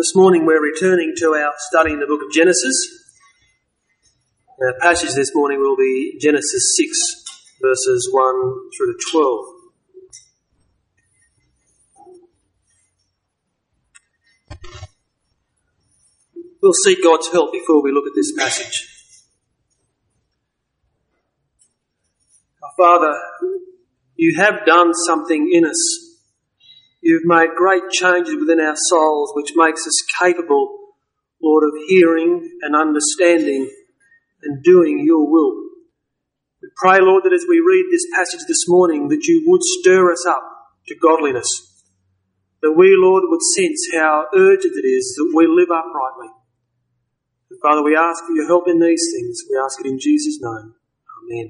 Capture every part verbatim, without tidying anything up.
This morning we're returning to our study in the book of Genesis. Our passage this morning will be Genesis six, verses one through to twelve. We'll seek God's help before we look at this passage. Our Father, you have done something in us. You've made great changes within our souls which makes us capable, Lord, of hearing and understanding and doing your will. We pray, Lord, that as we read this passage this morning, that you would stir us up to godliness, that we, Lord, would sense how urgent it is that we live uprightly. And Father, we ask for your help in these things. We ask it in Jesus' name. Amen.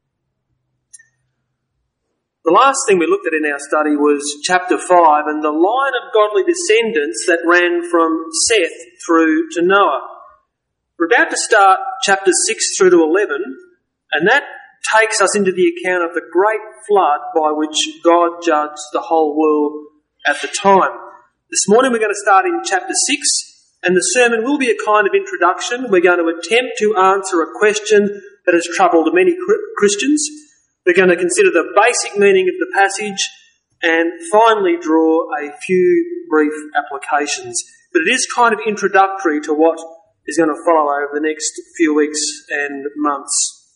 The last thing we looked at in our study was chapter five and the line of godly descendants that ran from Seth through to Noah. We're about to start chapters six through to eleven, and that takes us into the account of the great flood by which God judged the whole world at the time. This morning we're going to start in chapter six, and the sermon will be a kind of introduction. We're going to attempt to answer a question that has troubled many Christians. We're going to consider the basic meaning of the passage and finally draw a few brief applications. But it is kind of introductory to what is going to follow over the next few weeks and months.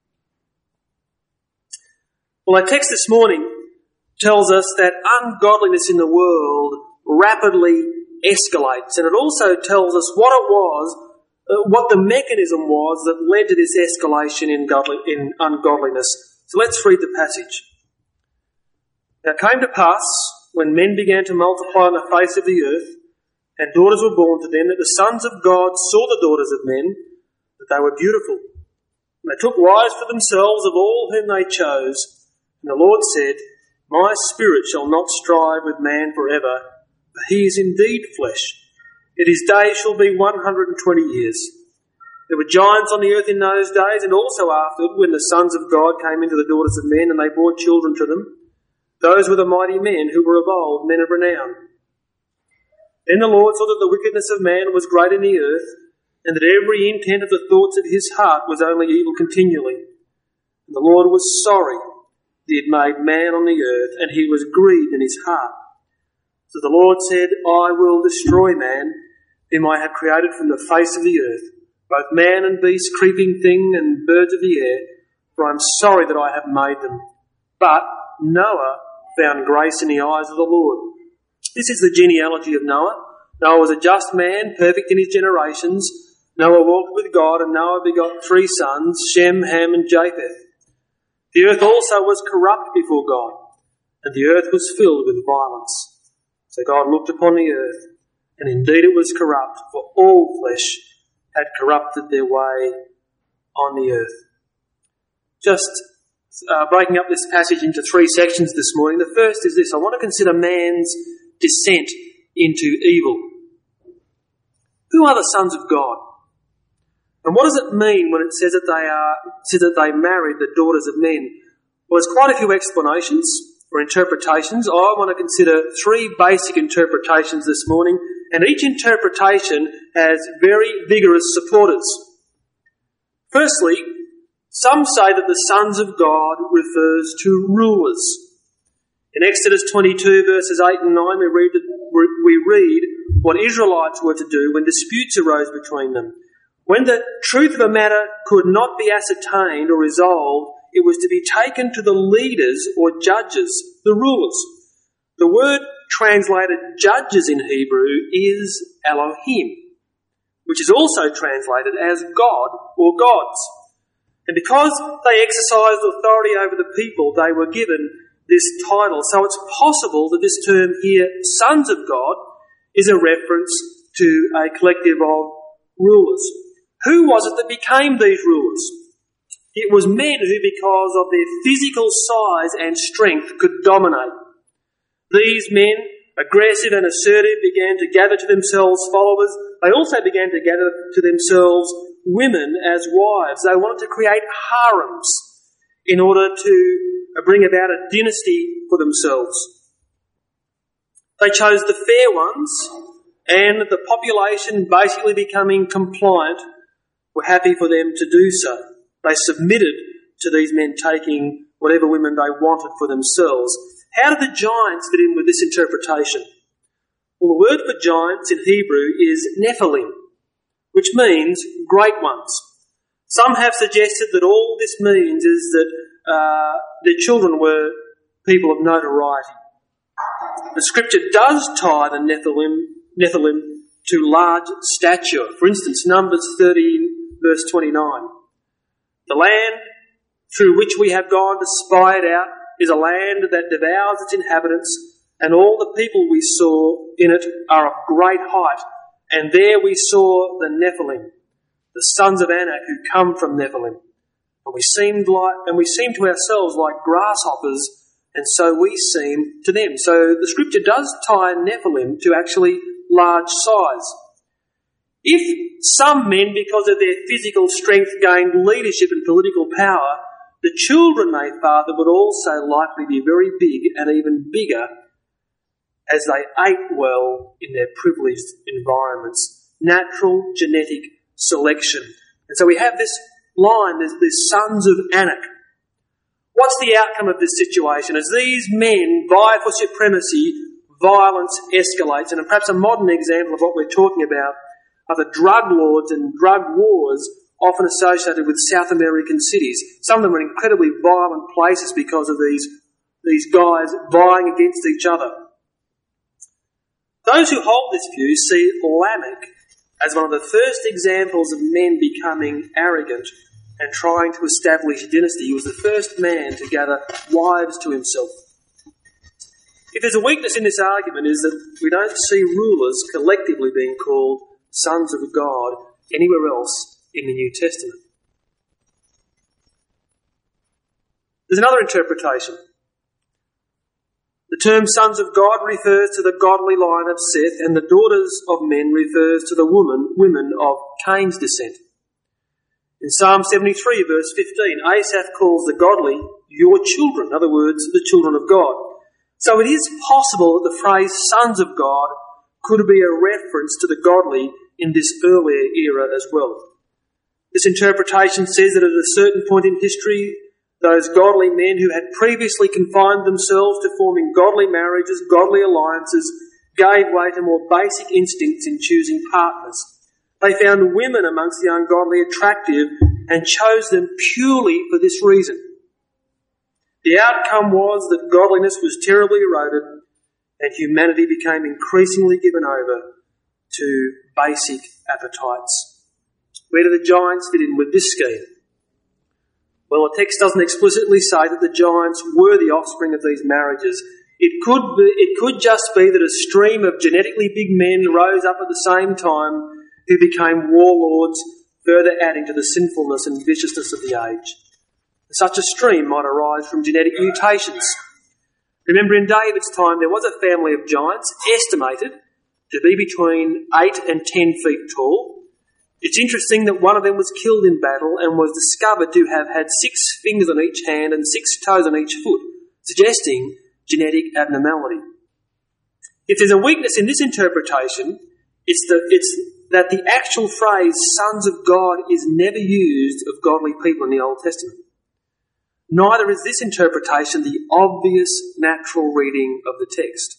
Well, our text this morning tells us that ungodliness in the world rapidly escalates, and it also tells us what it was, uh, what the mechanism was that led to this escalation in, godly, in ungodliness. So let's read the passage. Now it came to pass, when men began to multiply on the face of the earth, and daughters were born to them, that the sons of God saw the daughters of men, that they were beautiful. And they took wives for themselves of all whom they chose. And the Lord said, My spirit shall not strive with man forever, for he is indeed flesh. Yet his days shall be one hundred and twenty years. There were giants on the earth in those days, and also afterward, when the sons of God came into the daughters of men, and they bore children to them. Those were the mighty men who were of old, men of renown. Then the Lord saw that the wickedness of man was great in the earth, and that every intent of the thoughts of his heart was only evil continually. And the Lord was sorry that he had made man on the earth, and he was grieved in his heart. So the Lord said, I will destroy man, whom I have created from the face of the earth, both man and beast, creeping thing and birds of the air, for I am sorry that I have made them. But Noah found grace in the eyes of the Lord. This is the genealogy of Noah. Noah was a just man, perfect in his generations. Noah walked with God, and Noah begot three sons, Shem, Ham, and Japheth. The earth also was corrupt before God, and the earth was filled with violence. So God looked upon the earth, and indeed it was corrupt, for all flesh had corrupted their way on the earth. Just uh, breaking up this passage into three sections this morning. The first is this. I want to consider man's descent into evil. Who are the sons of God? And what does it mean when it says that they are says that they married the daughters of men? Well, there's quite a few explanations or interpretations. I want to consider three basic interpretations this morning, and each interpretation has very vigorous supporters. Firstly, some say that the sons of God refers to rulers. In Exodus twenty-two, verses eight and nine, we read, we read what Israelites were to do when disputes arose between them. When the truth of a matter could not be ascertained or resolved, it was to be taken to the leaders or judges, the rulers. The word translated judges in Hebrew is Elohim, which is also translated as God or gods. And because they exercised authority over the people, they were given this title. So it's possible that this term here, sons of God, is a reference to a collective of rulers. Who was it that became these rulers? It was men who, because of their physical size and strength, could dominate. These men, aggressive and assertive, began to gather to themselves followers. They also began to gather to themselves women as wives. They wanted to create harems in order to bring about a dynasty for themselves. They chose the fair ones and the population basically becoming compliant were happy for them to do so. They submitted to these men taking whatever women they wanted for themselves. How did the giants fit in with this interpretation? Well, the word for giants in Hebrew is Nephilim, which means great ones. Some have suggested that all this means is that uh, their children were people of notoriety. The scripture does tie the Nephilim, Nephilim to large stature. For instance, Numbers thirteen, verse twenty-nine. The land through which we have gone to spy it out is a land that devours its inhabitants, and all the people we saw in it are of great height. And there we saw the Nephilim, the sons of Anak who come from Nephilim. And we seemed like, and we seemed to ourselves like grasshoppers, and so we seem to them. So the scripture does tie Nephilim to actually large size. If some men, because of their physical strength, gained leadership and political power, the children they fathered would also likely be very big and even bigger as they ate well in their privileged environments. Natural genetic selection. And so we have this line, there's the sons of Anak. What's the outcome of this situation? As these men vie for supremacy, violence escalates, and perhaps a modern example of what we're talking about are the drug lords and drug wars often associated with South American cities. Some of them are incredibly violent places because of these, these guys vying against each other. Those who hold this view see Lamech as one of the first examples of men becoming arrogant and trying to establish a dynasty. He was the first man to gather wives to himself. If there's a weakness in this argument, is that we don't see rulers collectively being called sons of God anywhere else in the New Testament. There's another interpretation. The term sons of God refers to the godly line of Seth, and the daughters of men refers to the woman, women of Cain's descent. In Psalm seventy-three, verse fifteen, Asaph calls the godly your children, in other words, the children of God. So it is possible that the phrase sons of God could be a reference to the godly in this earlier era as well. This interpretation says that at a certain point in history, those godly men who had previously confined themselves to forming godly marriages, godly alliances, gave way to more basic instincts in choosing partners. They found women amongst the ungodly attractive and chose them purely for this reason. The outcome was that godliness was terribly eroded and humanity became increasingly given over to basic appetites. Where do the giants fit in with this scheme? Well, the text doesn't explicitly say that the giants were the offspring of these marriages. It could be, it could just be that a stream of genetically big men rose up at the same time who became warlords, further adding to the sinfulness and viciousness of the age. Such a stream might arise from genetic mutations. Remember, in David's time, there was a family of giants estimated to be between eight and ten feet tall. It's interesting that one of them was killed in battle and was discovered to have had six fingers on each hand and six toes on each foot, suggesting genetic abnormality. If there's a weakness in this interpretation, it's, the, it's that the actual phrase sons of God is never used of godly people in the Old Testament. Neither is this interpretation the obvious natural reading of the text.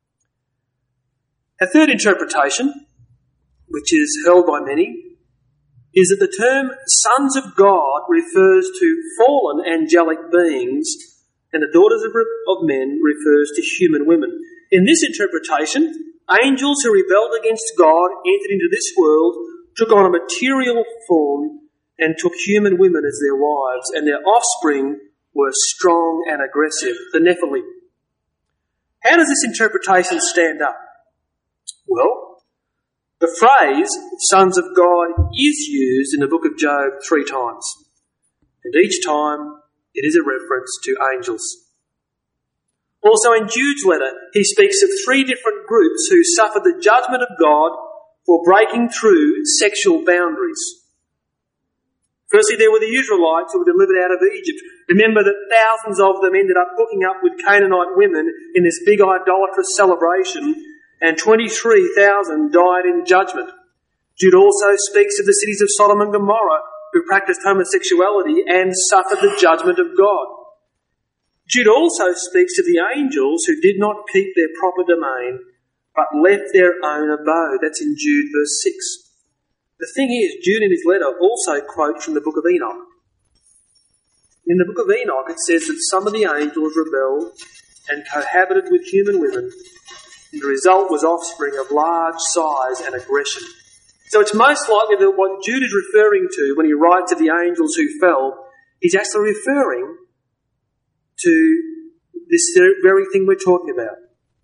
A third interpretation, which is held by many, is that the term sons of God refers to fallen angelic beings and the daughters of, of men refers to human women. In this interpretation, angels who rebelled against God entered into this world, took on a material form and took human women as their wives, and their offspring were strong and aggressive, the Nephilim. How does this interpretation stand up? Well, the phrase, sons of God, is used in the book of Job three times. And each time, it is a reference to angels. Also in Jude's letter, he speaks of three different groups who suffered the judgment of God for breaking through sexual boundaries. Firstly, there were the Israelites who were delivered out of Egypt. Remember that thousands of them ended up hooking up with Canaanite women in this big idolatrous celebration, and twenty-three thousand died in judgment. Jude also speaks of the cities of Sodom and Gomorrah who practiced homosexuality and suffered the judgment of God. Jude also speaks of the angels who did not keep their proper domain but left their own abode. That's in Jude verse six. The thing is, Jude in his letter also quotes from the book of Enoch. In the book of Enoch it says that some of the angels rebelled and cohabited with human women, and the result was offspring of large size and aggression. So it's most likely that what Jude is referring to when he writes of the angels who fell, he's actually referring to this very thing we're talking about.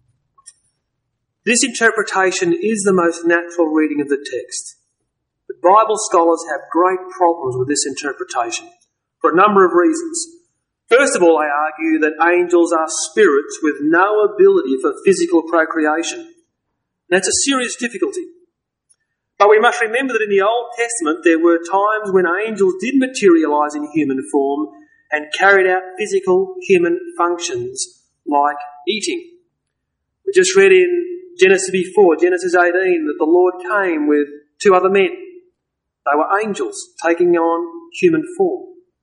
This interpretation is the most natural reading of the text. But Bible scholars have great problems with this interpretation for a number of reasons. First of all, they argue that angels are spirits with no ability for physical procreation. That's a serious difficulty. But we must remember that in the Old Testament there were times when angels did materialise in human form and carried out physical human functions like eating. We just read in Genesis before, Genesis eighteen, that the Lord came with two other men. They were angels taking on human form.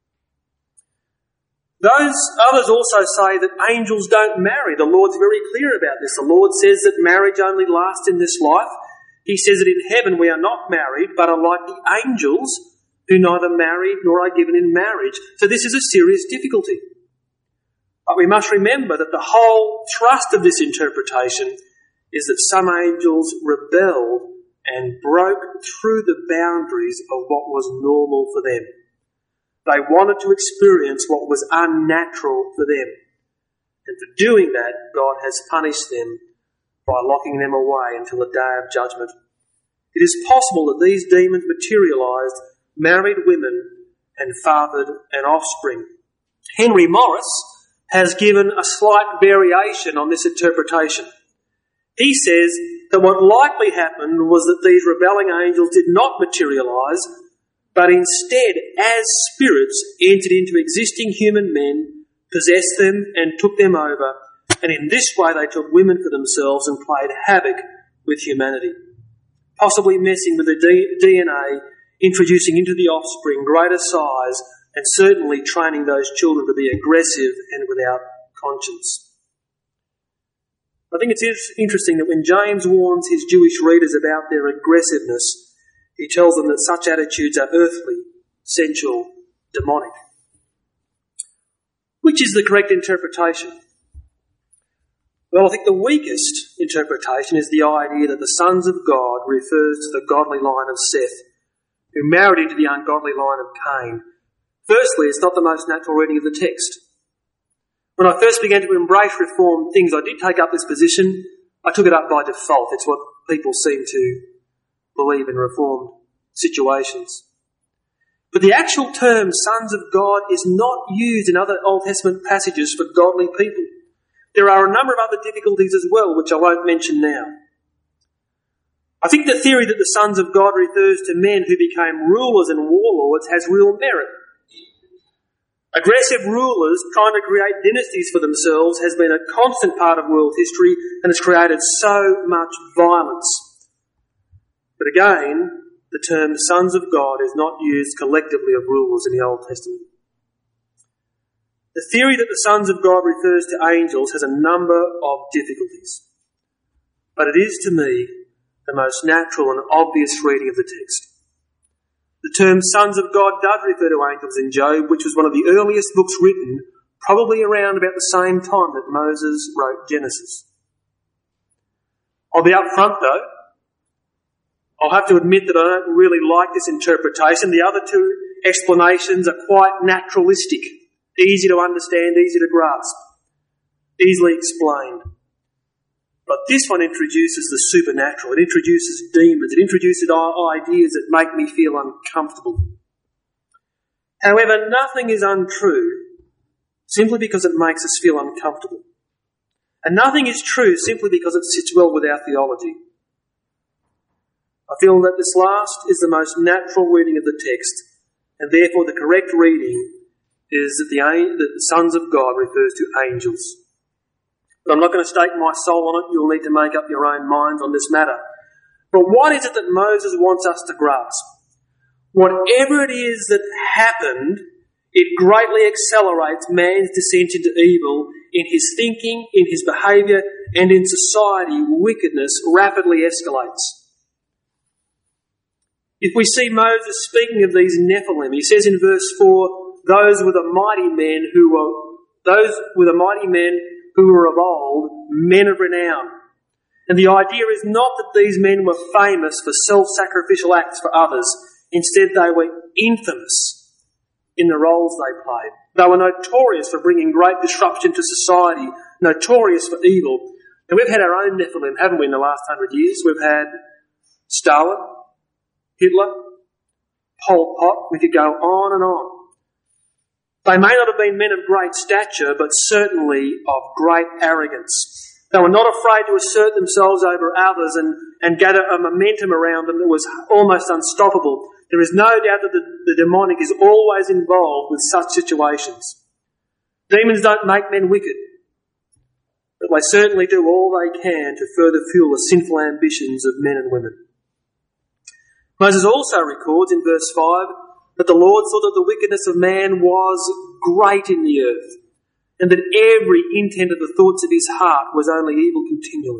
Those others also say that angels don't marry. The Lord's very clear about this. The Lord says that marriage only lasts in this life. He says that in heaven we are not married, but are like the angels who neither marry nor are given in marriage. So this is a serious difficulty. But we must remember that the whole thrust of this interpretation is that some angels rebelled and broke through the boundaries of what was normal for them. They wanted to experience what was unnatural for them. And for doing that, God has punished them by locking them away until the day of judgment. It is possible that these demons materialised, married women, and fathered an offspring. Henry Morris has given a slight variation on this interpretation. He says that what likely happened was that these rebelling angels did not materialise, but instead, as spirits, entered into existing human men, possessed them and took them over, and in this way they took women for themselves and played havoc with humanity, possibly messing with the D N A, introducing into the offspring greater size, and certainly training those children to be aggressive and without conscience. I think it's interesting that when James warns his Jewish readers about their aggressiveness, he tells them that such attitudes are earthly, sensual, demonic. Which is the correct interpretation? Well, I think the weakest interpretation is the idea that the sons of God refers to the godly line of Seth, who married into the ungodly line of Cain. Firstly, it's not the most natural reading of the text. When I first began to embrace Reformed things, I did take up this position. I took it up by default. It's what people seem to believe in Reformed situations. But the actual term sons of God is not used in other Old Testament passages for godly people. There are a number of other difficulties as well, which I won't mention now. I think the theory that the sons of God refers to men who became rulers and warlords has real merit. Aggressive rulers trying to create dynasties for themselves has been a constant part of world history and has created so much violence. But again, the term sons of God is not used collectively of rulers in the Old Testament. The theory that the sons of God refers to angels has a number of difficulties. But it is, to me, the most natural and obvious reading of the text. The term sons of God does refer to angels in Job, which was one of the earliest books written, probably around about the same time that Moses wrote Genesis. I'll be up front though. I'll have to admit that I don't really like this interpretation. The other two explanations are quite naturalistic, easy to understand, easy to grasp, easily explained. But this one introduces the supernatural. It introduces demons. It introduces ideas that make me feel uncomfortable. However, nothing is untrue simply because it makes us feel uncomfortable. And nothing is true simply because it sits well with our theology. I feel that this last is the most natural reading of the text, and therefore the correct reading is that the, that the sons of God refers to angels. But I'm not going to stake my soul on it. You'll need to make up your own minds on this matter. But what is it that Moses wants us to grasp? Whatever it is that happened, it greatly accelerates man's descent into evil in his thinking, in his behaviour, and in society. Wickedness rapidly escalates. If we see Moses speaking of these Nephilim, he says in verse four, those were the mighty men who were, those were the mighty men who were of old, men of renown. And the idea is not that these men were famous for self-sacrificial acts for others. Instead, they were infamous in the roles they played. They were notorious for bringing great disruption to society, notorious for evil. And we've had our own Nephilim, haven't we, in the last hundred years? We've had Stalin, Hitler, Pol Pot. We could go on and on. They may not have been men of great stature, but certainly of great arrogance. They were not afraid to assert themselves over others and, and gather a momentum around them that was almost unstoppable. There is no doubt that the, the demonic is always involved with such situations. Demons don't make men wicked, but they certainly do all they can to further fuel the sinful ambitions of men and women. Moses also records in verse five that the Lord saw that the wickedness of man was great in the earth, and that every intent of the thoughts of his heart was only evil continually.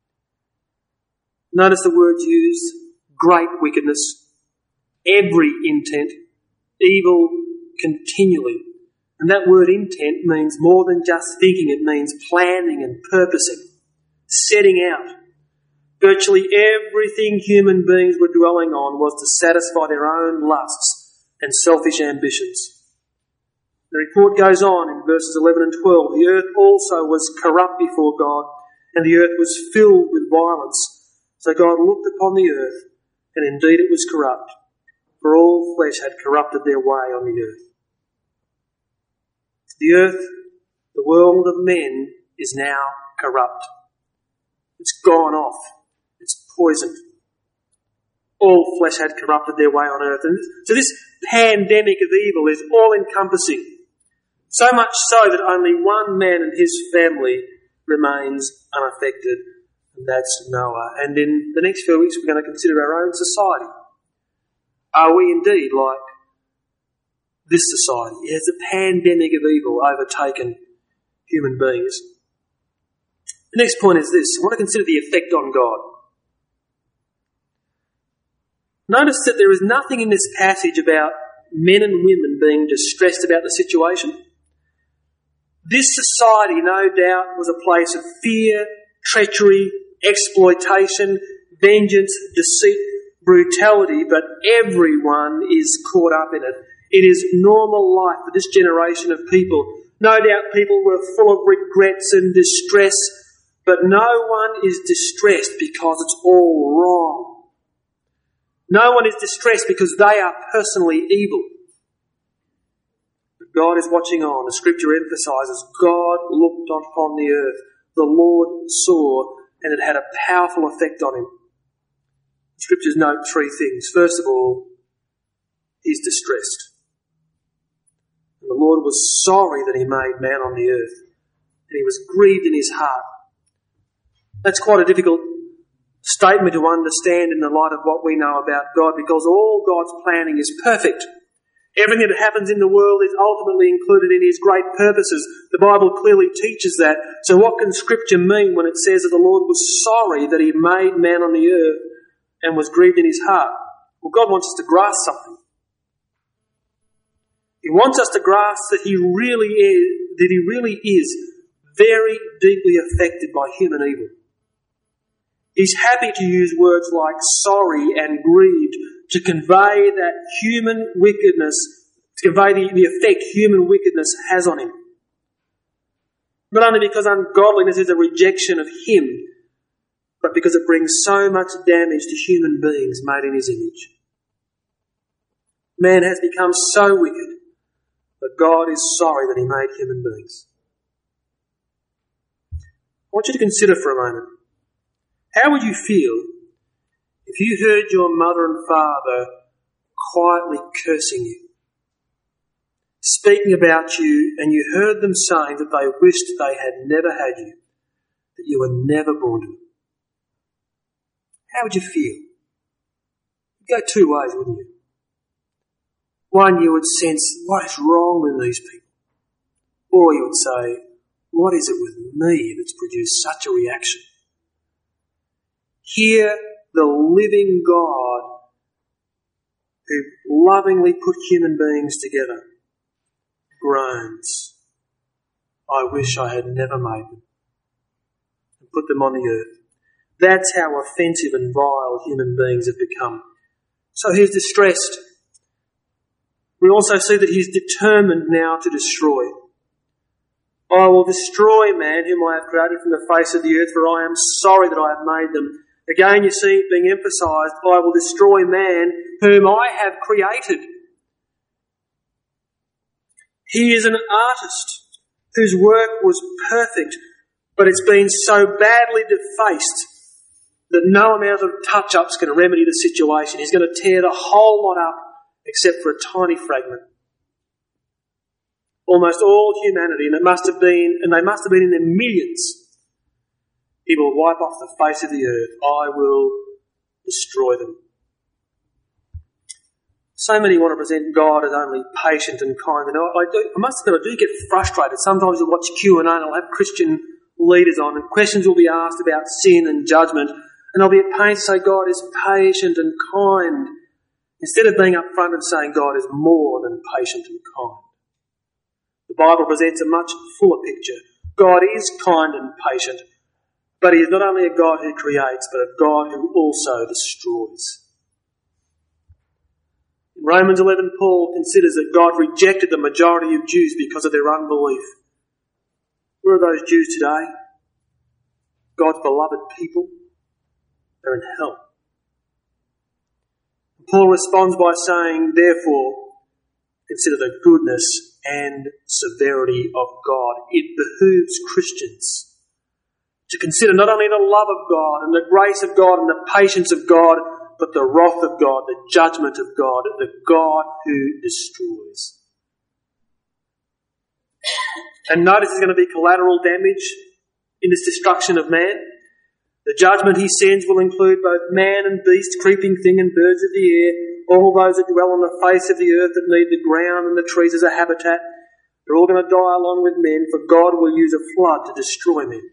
Notice the words used, great wickedness, every intent, evil continually. And that word intent means more than just thinking, it means planning and purposing, setting out. Virtually everything human beings were dwelling on was to satisfy their own lusts and selfish ambitions. The report goes on in verses eleven and twelve. The earth also was corrupt before God, and the earth was filled with violence. So God looked upon the earth, and indeed it was corrupt, for all flesh had corrupted their way on the earth. The earth, the world of men, is now corrupt. It's gone off. It's poisoned. All flesh had corrupted their way on earth. And so this pandemic of evil is all-encompassing. So much so that only one man and his family remains unaffected, and that's Noah. And in the next few weeks we're going to consider our own society. Are we indeed like this society? Has the pandemic of evil overtaken human beings? The next point is this. I want to consider the effect on God. Notice that there is nothing in this passage about men and women being distressed about the situation. This society, no doubt, was a place of fear, treachery, exploitation, vengeance, deceit, brutality, but everyone is caught up in it. It is normal life for this generation of people. No doubt people were full of regrets and distress, but no one is distressed because it's all wrong. No one is distressed because they are personally evil. But God is watching on. The scripture emphasises God looked upon the earth. The Lord saw, and it had a powerful effect on him. The scriptures note three things. First of all, he's distressed. And the Lord was sorry that he made man on the earth, and he was grieved in his heart. That's quite a difficult statement to understand in the light of what we know about God, because all God's planning is perfect. Everything that happens in the world is ultimately included in his great purposes. The Bible clearly teaches that. So what can Scripture mean when it says that the Lord was sorry that he made man on the earth and was grieved in his heart? Well, God wants us to grasp something. He wants us to grasp that he really is, that he really is very deeply affected by human evil. He's happy to use words like sorry and grieved to convey that human wickedness, to convey the, the effect human wickedness has on him. Not only because ungodliness is a rejection of him, but because it brings so much damage to human beings made in his image. Man has become so wicked that God is sorry that he made human beings. I want you to consider for a moment. How would you feel if you heard your mother and father quietly cursing you, speaking about you, and you heard them saying that they wished they had never had you? that you were never born to them? How would you feel? You'd go two ways, wouldn't you? One, you would sense, what is wrong with these people? Or you would say, what is it with me that's produced such a reaction? Here, the living God who lovingly put human beings together groans, I wish I had never made them and put them on the earth. That's how offensive and vile human beings have become. So he's distressed. We also see that he's determined now to destroy. I will destroy man whom I have created from the face of the earth, for I am sorry that I have made them. Again, you see it being emphasised, I will destroy man whom I have created. He is an artist whose work was perfect, but it's been so badly defaced that no amount of touch-ups can remedy the situation. He's going to tear the whole lot up except for a tiny fragment. Almost all humanity, and it must have been, and they must have been in their millions, he will wipe off the face of the earth. I will destroy them. So many want to present God as only patient and kind. And I, do, I must admit, I do get frustrated. Sometimes I watch Q and A and I'll have Christian leaders on and questions will be asked about sin and judgment. And I'll be at pains to say God is patient and kind, instead of being upfront and saying God is more than patient and kind. The Bible presents a much fuller picture. God is kind and patient, but he is not only a God who creates, but a God who also destroys. In Romans eleven, Paul considers that God rejected the majority of Jews because of their unbelief. Where are those Jews today? God's beloved people? They're in hell. Paul responds by saying, therefore, consider the goodness and severity of God. It behooves Christians to consider not only the love of God and the grace of God and the patience of God, but the wrath of God, the judgment of God, the God who destroys. And notice there's going to be collateral damage in this destruction of man. The judgment he sends will include both man and beast, creeping thing and birds of the air, all those that dwell on the face of the earth that need the ground and the trees as a habitat. They're all going to die along with men, for God will use a flood to destroy men.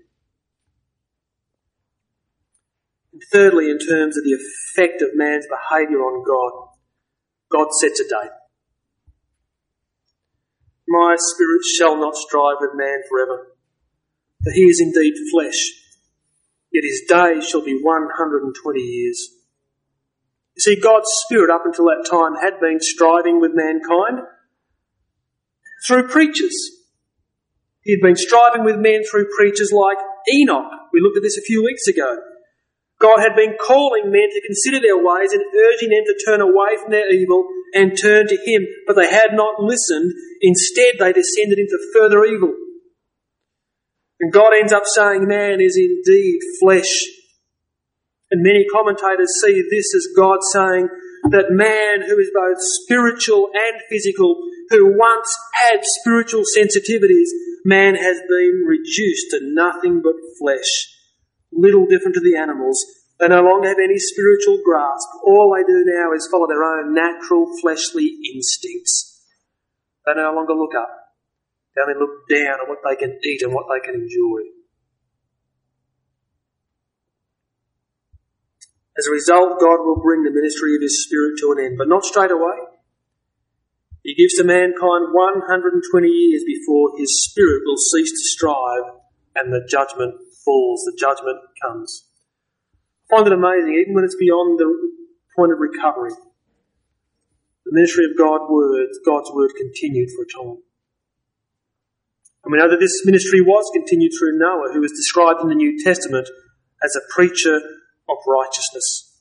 And thirdly, in terms of the effect of man's behaviour on God, God sets a date. My spirit shall not strive with man forever, for he is indeed flesh, yet his days shall be one hundred and twenty years. You see, God's Spirit up until that time had been striving with mankind through preachers. He had been striving with men through preachers like Enoch. We looked at this a few weeks ago. God had been calling men to consider their ways and urging them to turn away from their evil and turn to him, but they had not listened. Instead, they descended into further evil. And God ends up saying man is indeed flesh. And many commentators see this as God saying that man who is both spiritual and physical, who once had spiritual sensitivities, man has been reduced to nothing but flesh. Little different to the animals. They no longer have any spiritual grasp. All they do now is follow their own natural fleshly instincts. They no longer look up. They only look down on what they can eat and what they can enjoy. As a result, God will bring the ministry of his Spirit to an end, but not straight away. He gives to mankind one hundred and twenty years before his Spirit will cease to strive and the judgment falls, the judgment comes. I find it amazing, even when it's beyond the point of recovery, the ministry of God's word, God's word continued for a time. And we know that this ministry was continued through Noah, who is described in the New Testament as a preacher of righteousness.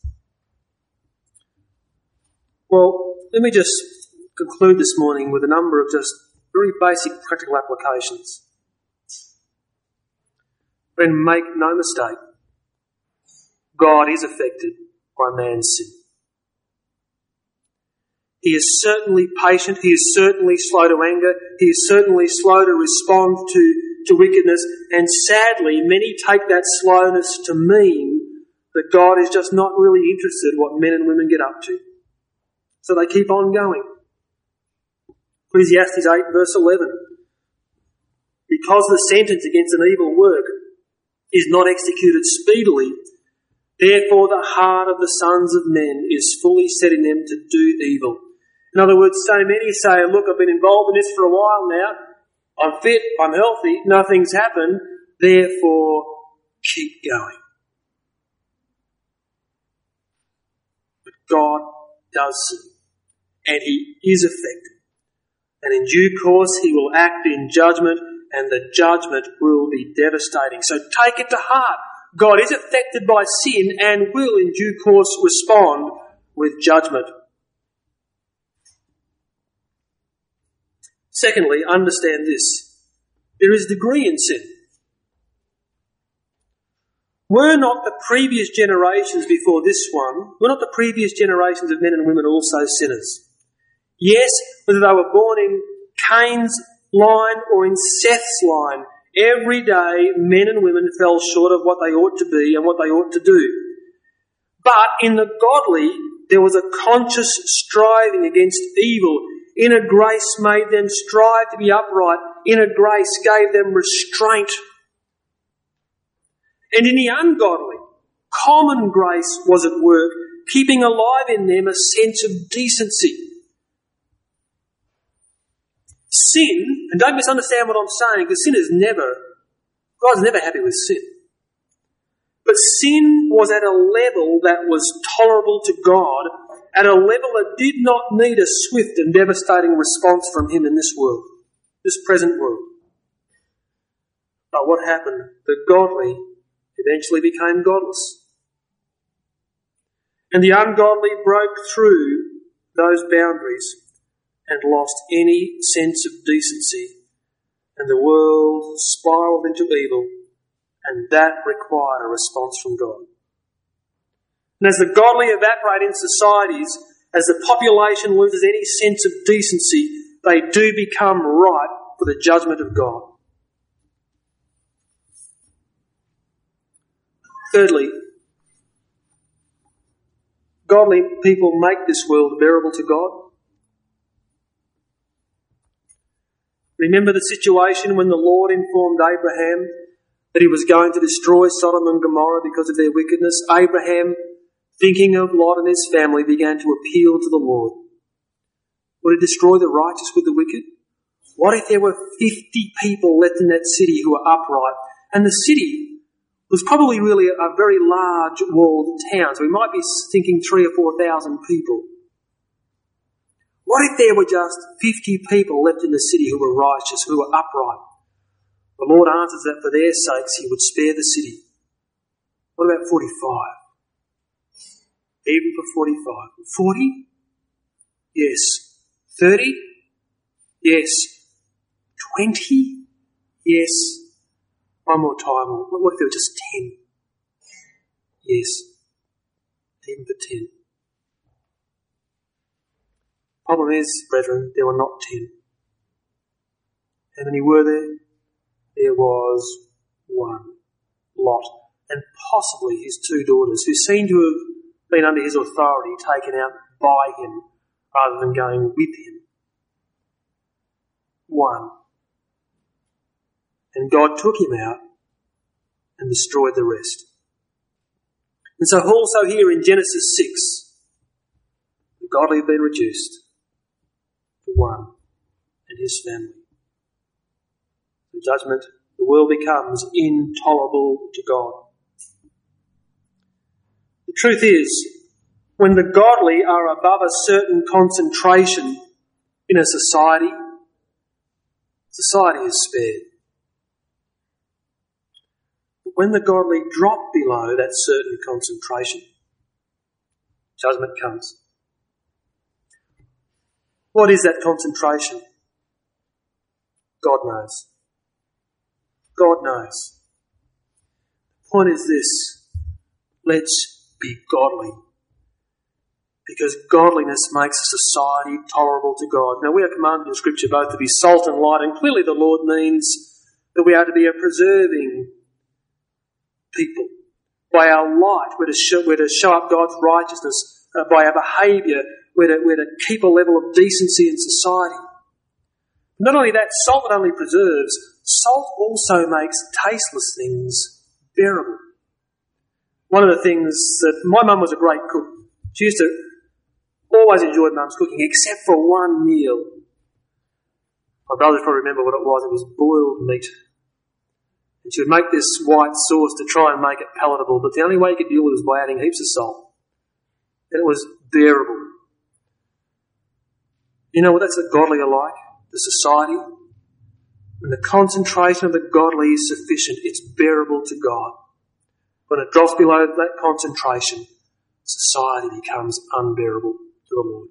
Well, let me just conclude this morning with a number of just very basic practical applications. And make no mistake, God is affected by man's sin. He is certainly patient. He is certainly slow to anger. He is certainly slow to respond to to wickedness, and sadly, many take that slowness to mean that God is just not really interested in what men and women get up to. So they keep on going. Ecclesiastes eight verse eleven. Because the sentence against an evil work is not executed speedily, therefore the heart of the sons of men is fully set in them to do evil. In other words, so many say, look, I've been involved in this for a while now. I'm fit, I'm healthy, nothing's happened, therefore keep going. But God does see, and He is effective. And in due course He will act in judgment, and the judgment will be devastating. So take it to heart. God is affected by sin and will in due course respond with judgment. Secondly, understand this. There is degree in sin. Were not the previous generations before this one, were not the previous generations of men and women also sinners? Yes, whether they were born in Cain's line or in Seth's line, every day men and women fell short of what they ought to be and what they ought to do. But in the godly, there was a conscious striving against evil. Inner grace made them strive to be upright. Inner grace gave them restraint. And in the ungodly, common grace was at work, keeping alive in them a sense of decency. Sin, and don't misunderstand what I'm saying, because sin is never, God's never happy with sin. But sin was at a level that was tolerable to God, at a level that did not need a swift and devastating response from Him in this world, this present world. But what happened? The godly eventually became godless. And the ungodly broke through those boundaries and lost any sense of decency, and the world spiraled into evil, and that required a response from God. And as the godly evaporate in societies, as the population loses any sense of decency, they do become ripe for the judgment of God. Thirdly, godly people make this world bearable to God. Remember the situation when the Lord informed Abraham that He was going to destroy Sodom and Gomorrah because of their wickedness? Abraham, thinking of Lot and his family, began to appeal to the Lord. Would He destroy the righteous with the wicked? What if there were fifty people left in that city who were upright? And the city was probably really a very large walled town, so we might be thinking three or four thousand people. What if there were just fifty people left in the city who were righteous, who were upright? The Lord answers that for their sakes He would spare the city. What about forty-five? Even for forty-five. forty? Yes. thirty? Yes. twenty? Yes. One more time. What if there were just ten? Yes. Even for ten. Problem is, brethren, there were not ten. How many were there? There was one, Lot, and possibly his two daughters, who seem to have been under his authority, taken out by him rather than going with him. One. And God took him out and destroyed the rest. And so also here in Genesis six, the godly have been reduced to one and his family. The judgment, the world becomes intolerable to God. The truth is, when the godly are above a certain concentration in a society, society is spared. But when the godly drop below that certain concentration, judgment comes. What is that concentration? God knows. God knows. The point is this: let's be godly. Because godliness makes a society tolerable to God. Now, we are commanded in Scripture both to be salt and light, and clearly the Lord means that we are to be a preserving people. By our light, we're to show, we're to show up God's righteousness. Uh, by our behaviour, we're to, we're to keep a level of decency in society. Not only that, salt not only preserves, salt also makes tasteless things bearable. One of the things that, my mum was a great cook. She used to always enjoy mum's cooking, except for one meal. My brothers probably remember what it was. It was boiled meat. And she would make this white sauce to try and make it palatable, but the only way you could deal with it was by adding heaps of salt. And it was bearable. You know what that's the godly are like? The society? When the concentration of the godly is sufficient, it's bearable to God. When it drops below that concentration, society becomes unbearable to the Lord.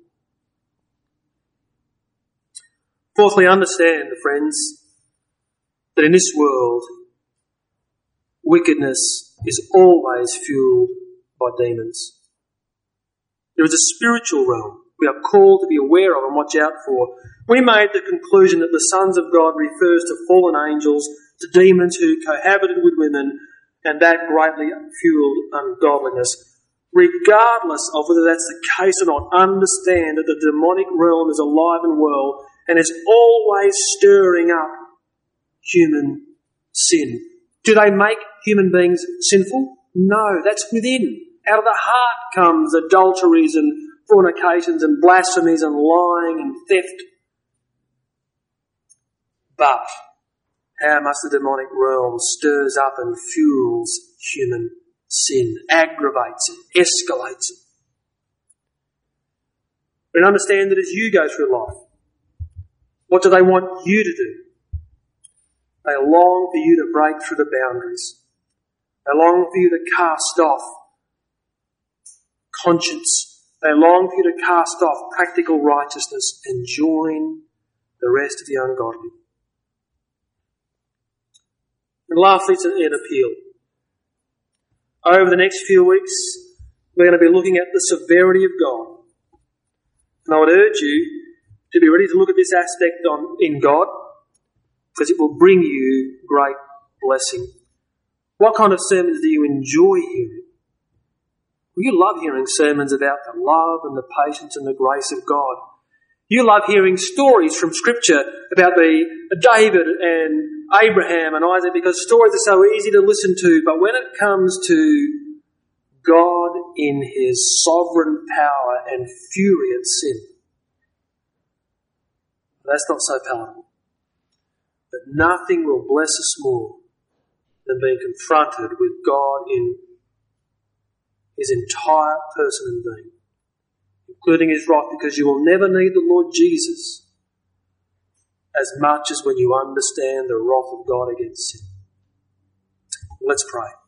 Fourthly, understand, friends, that in this world, wickedness is always fueled by demons. There is a spiritual realm we are called to be aware of and watch out for. We made the conclusion that the sons of God refers to fallen angels, to demons who cohabited with women, and that greatly fueled ungodliness. Regardless of whether that's the case or not, understand that the demonic realm is alive and well and is always stirring up human sin. Do they make human beings sinful? No, that's within. Out of the heart comes adulteries and fornications and blasphemies and lying and theft. But how much the demonic realm stirs up and fuels human sin, aggravates it, escalates it. And understand that as you go through life, what do they want you to do? They long for you to break through the boundaries. They long for you to cast off conscience. They long for you to cast off practical righteousness and join the rest of the ungodly. And lastly, it's an appeal. Over the next few weeks, we're going to be looking at the severity of God. And I would urge you to be ready to look at this aspect on, in God, because it will bring you great blessing. What kind of sermons do you enjoy hearing? Well, you love hearing sermons about the love and the patience and the grace of God. You love hearing stories from Scripture about the David and Abraham and Isaac, because stories are so easy to listen to. But when it comes to God in His sovereign power and fury at sin, that's not so palatable. But nothing will bless us more than being confronted with God in His entire person and being, including His wrath, because you will never need the Lord Jesus as much as when you understand the wrath of God against sin. Let's pray.